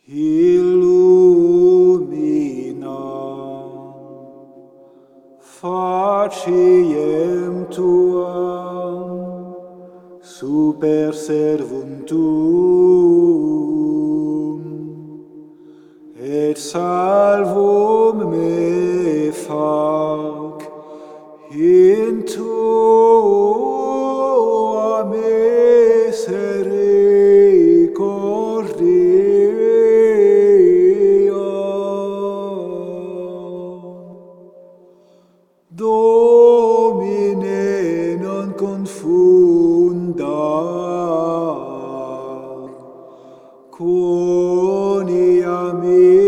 illumina faciem tuam super servum tuum et salvum me fac in tua misericordia. Domine, non confunda quonia